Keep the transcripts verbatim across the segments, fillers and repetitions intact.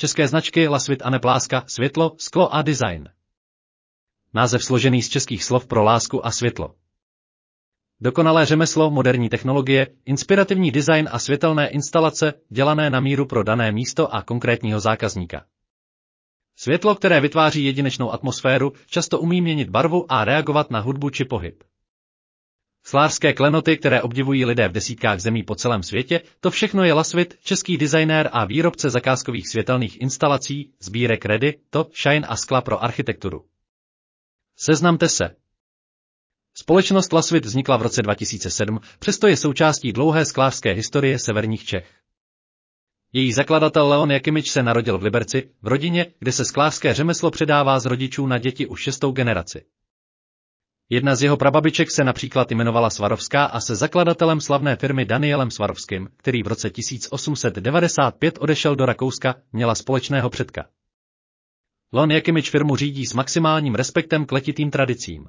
české značky Lasvit a Nepláska, světlo, sklo a design. Název složený z českých slov pro lásku a světlo. Dokonalé řemeslo, moderní technologie, inspirativní design a světelné instalace, dělané na míru pro dané místo a konkrétního zákazníka. Světlo, které vytváří jedinečnou atmosféru, často umí měnit barvu a reagovat na hudbu či pohyb. Sklářské klenoty, které obdivují lidé v desítkách zemí po celém světě, to všechno je Lasvit, český designér a výrobce zakázkových světelných instalací, sbírek Ready, to, Shine a skla pro architekturu. Seznamte se. Společnost Lasvit vznikla v roce dva tisíce sedm, přesto je součástí dlouhé sklářské historie severních Čech. Její zakladatel Leon Jakimič se narodil v Liberci, v rodině, kde se sklářské řemeslo předává z rodičů na děti už šestou generaci. Jedna z jeho prababiček se například jmenovala Svarovská a se zakladatelem slavné firmy Danielem Svarovským, který v roce tisíc osm set devadesát pět odešel do Rakouska, měla společného předka. Leon Jakimič firmu řídí s maximálním respektem k letitým tradicím.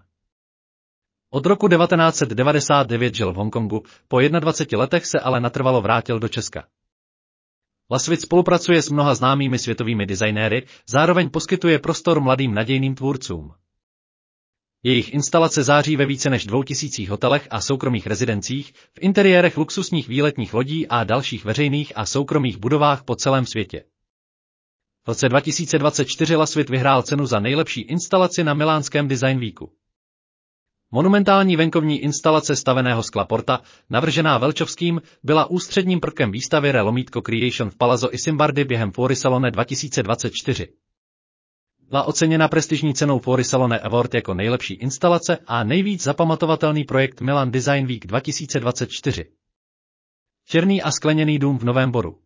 Od roku devatenáct set devadesát devět žil v Hongkongu, po dvaceti jedné letech se ale natrvalo vrátil do Česka. Lasvit spolupracuje s mnoha známými světovými designéry, zároveň poskytuje prostor mladým nadějným tvůrcům. Jejich instalace září ve více než dvou tisících hotelech a soukromých rezidencích, v interiérech luxusních výletních lodí a dalších veřejných a soukromých budovách po celém světě. V roce dva tisíce dvacet čtyři Lasvit vyhrál cenu za nejlepší instalaci na milánském Design Weeku. Monumentální venkovní instalace staveného skla Porta, navržená Velčovským, byla ústředním prvkem výstavy Re Lomítko Creation v Palazzo Isimbardi během Fuorisalone dva tisíce dvacet čtyři. Byla oceněna prestižní cenou Fuorisalone Award jako nejlepší instalace a nejvíc zapamatovatelný projekt Milan Design Week dva tisíce dvacet čtyři. Černý a skleněný dům v Novém Boru.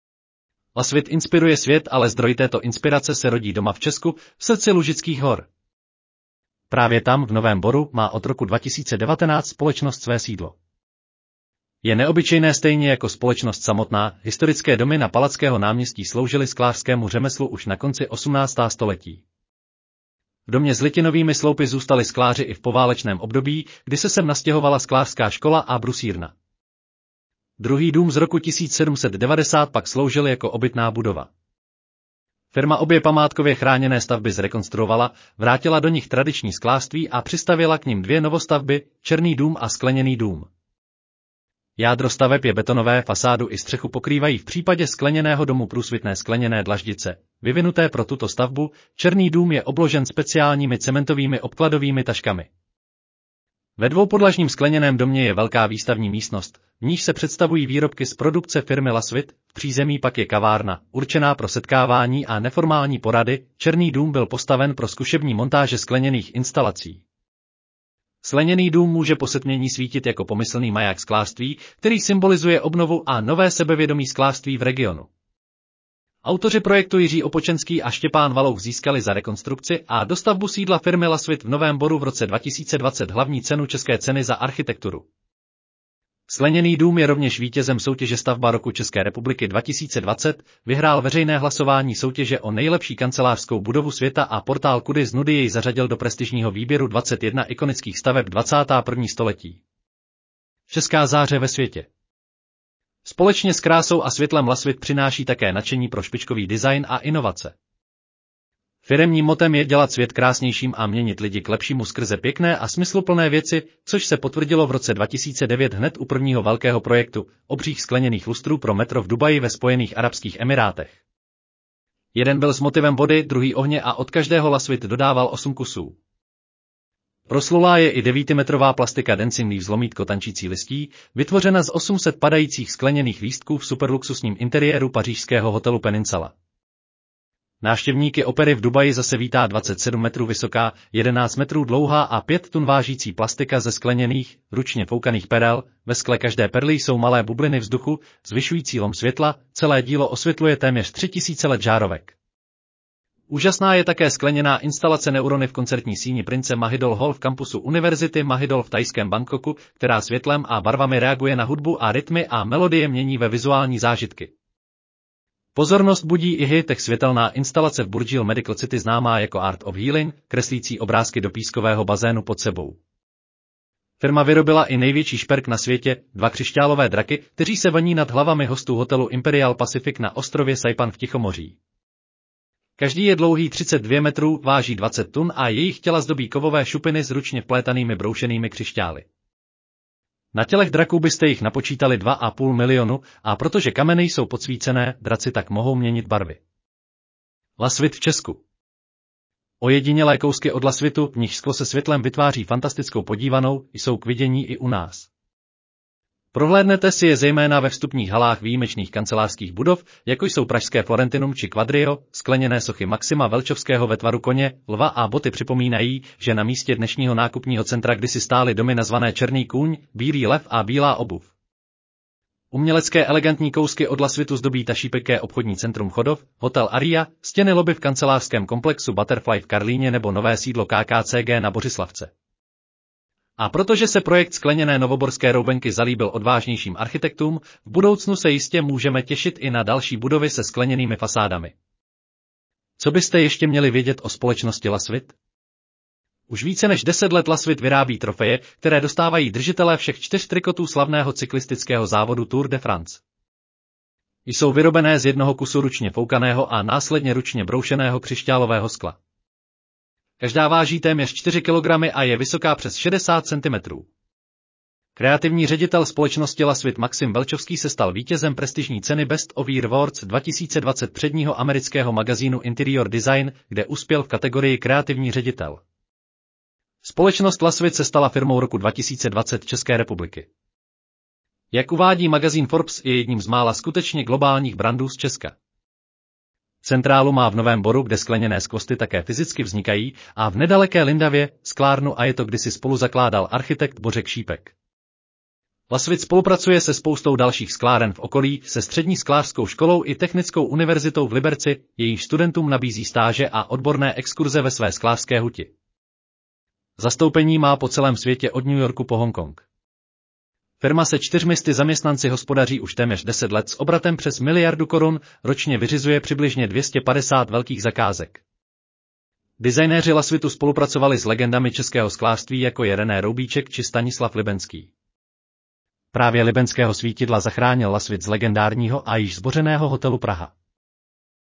Lasvit inspiruje svět, ale zdroj této inspirace se rodí doma v Česku, v srdci Lužických hor. Právě tam, v Novém Boru, má od roku dva tisíce devatenáct společnost své sídlo. Je neobyčejné stejně jako společnost samotná, historické domy na Palackého náměstí sloužily sklářskému řemeslu už na konci osmnáctého století. V domě s litinovými sloupy zůstali skláři i v poválečném období, kdy se sem nastěhovala sklářská škola a brusírna. Druhý dům z roku tisíc sedm set devadesát pak sloužil jako obytná budova. Firma obě památkově chráněné stavby zrekonstruovala, vrátila do nich tradiční sklářství a přistavěla k nim dvě novostavby, Černý dům a Skleněný dům. Jádro staveb je betonové, fasádu i střechu pokrývají v případě skleněného domu průsvitné skleněné dlaždice. Vyvinuté pro tuto stavbu, Černý dům je obložen speciálními cementovými obkladovými taškami. Ve dvoupodlažním skleněném domě je velká výstavní místnost, v níž se představují výrobky z produkce firmy Lasvit, v přízemí pak je kavárna, určená pro setkávání a neformální porady. Černý dům byl postaven pro zkušební montáže skleněných instalací. Skleněný dům může po setmění svítit jako pomyslný maják sklářství, který symbolizuje obnovu a nové sebevědomí sklářství v regionu. Autoři projektu Jiří Opočenský a Štěpán Valouch získali za rekonstrukci a dostavbu sídla firmy Lasvit v Novém Boru v roce dva tisíce dvacet hlavní cenu České ceny za architekturu. Skleněný dům je rovněž vítězem soutěže Stavba roku České republiky dva tisíce dvacet, vyhrál veřejné hlasování soutěže o nejlepší kancelářskou budovu světa a portál Kudy z nudy jej zařadil do prestižního výběru dvacet jedna ikonických staveb dvacátého prvního století. Česká záře ve světě. Společně s krásou a světlem Lasvit přináší také nadšení pro špičkový design a inovace. Firemním motem je dělat svět krásnějším a měnit lidi k lepšímu skrze pěkné a smysluplné věci, což se potvrdilo v roce dva tisíce devět hned u prvního velkého projektu, obřích skleněných lustrů pro metro v Dubaji ve Spojených arabských emirátech. Jeden byl s motivem vody, druhý ohně a od každého Lasvit dodával osm kusů. Proslulá je i devítimetrová plastika Dancing Leaves lomítko tančící listí, vytvořena z osm set padajících skleněných lístků v superluxusním interiéru pařížského hotelu Peninsula. Návštěvníky opery v Dubaji zase vítá dvacet sedm metrů vysoká, jedenáct metrů dlouhá a pět tun vážící plastika ze skleněných, ručně foukaných perel, ve skle každé perly jsou malé bubliny vzduchu, zvyšující lom světla, celé dílo osvětluje téměř tři tisíce let žárovek. Úžasná je také skleněná instalace Neurony v koncertní síni Prince Mahidol Hall v kampusu Univerzity Mahidol v thajském Bangkoku, která světlem a barvami reaguje na hudbu a rytmy a melodie mění ve vizuální zážitky. Pozornost budí i high-tech světelná instalace v Burjil Medical City známá jako Art of Healing, kreslící obrázky do pískového bazénu pod sebou. Firma vyrobila i největší šperk na světě, dva křišťálové draky, kteří se voní nad hlavami hostů hotelu Imperial Pacific na ostrově Saipan v Tichomoří. Každý je dlouhý třicet dva metrů, váží dvacet tun a jejich těla zdobí kovové šupiny s ručně vplétanými broušenými křišťály. Na tělech draků byste jich napočítali dva a půl milionu a protože kameny jsou podsvícené, draci tak mohou měnit barvy. Lasvit v Česku. Ojedinělé kousky od lasvitu, v nich sklo se světlem vytváří fantastickou podívanou, jsou k vidění i u nás. Prohlédnete si je zejména ve vstupních halách výjimečných kancelářských budov, jako jsou pražské Florentinum či Quadrio, skleněné sochy Maxima Velčovského ve tvaru koně, lva a boty připomínají, že na místě dnešního nákupního centra kdysi stály domy nazvané Černý kůň, Bílý lev a Bílá obuv. Umělecké elegantní kousky od lasvitu zdobí tašípeké obchodní centrum Chodov, hotel Aria, stěny lobby v kancelářském komplexu Butterfly v Karlíně nebo nové sídlo K K C G na Bořislavce. A protože se projekt skleněné novoborské roubenky zalíbil odvážnějším architektům, v budoucnu se jistě můžeme těšit i na další budovy se skleněnými fasádami. Co byste ještě měli vědět o společnosti Lasvit? Už více než deset let Lasvit vyrábí trofeje, které dostávají držitelé všech čtyř trikotů slavného cyklistického závodu Tour de France. Jsou vyrobené z jednoho kusu ručně foukaného a následně ručně broušeného křišťálového skla. Každá váží téměř čtyři kilogramy a je vysoká přes šedesát centimetrů. Kreativní ředitel společnosti Lasvit Maxim Velčovský se stal vítězem prestižní ceny Best of Year Awards dva tisíce dvacet předního amerického magazínu Interior Design, kde uspěl v kategorii kreativní ředitel. Společnost Lasvit se stala firmou roku dva tisíce dvacet České republiky. Jak uvádí magazín Forbes, je jedním z mála skutečně globálních brandů z Česka. Centrálu má v Novém Boru, kde skleněné skvosty také fyzicky vznikají, a v nedaleké Lindavě sklárnu a je to kdysi spolu zakládal architekt Bořek Šípek. Lasvit spolupracuje se spoustou dalších skláren v okolí, se střední sklářskou školou i technickou univerzitou v Liberci, jejíž studentům nabízí stáže a odborné exkurze ve své sklářské huti. Zastoupení má po celém světě od New Yorku po Hongkong. Firma se čtyřmisty zaměstnanci hospodaří už téměř deset let s obratem přes miliardu korun, ročně vyřizuje přibližně dvě stě padesát velkých zakázek. Designéři Lasvitu spolupracovali s legendami českého sklářství jako je René Roubíček či Stanislav Libenský. Právě libenského svítidla zachránil Lasvit z legendárního a již zbořeného hotelu Praha.